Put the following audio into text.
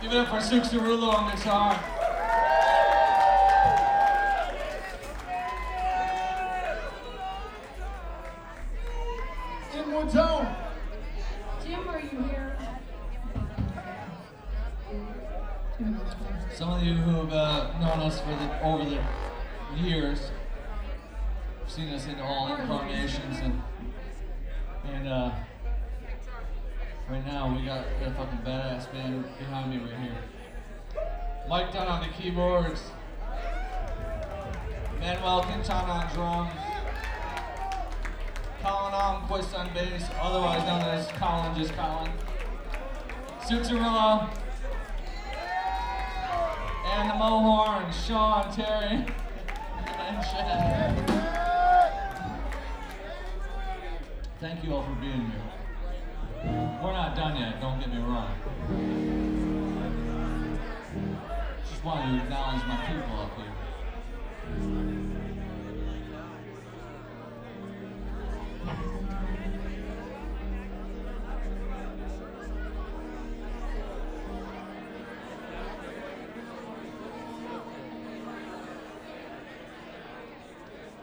Give it up for Suxarulo on guitar. In one tone. Jim, are you here? Some of you who have known us over the years have seen us in all incarnations, and right now we got a fucking badass band behind me right here. Mike Dunn on the keyboards, Manuel Quintana on drums, Colin Almquist on bass, otherwise known as Colin, just Colin, Suxarulo, and the Mohorn, Sean, Terry, and Chad. Thank you all for being here. We're not done yet, don't get me wrong. Just wanted to acknowledge my people up here.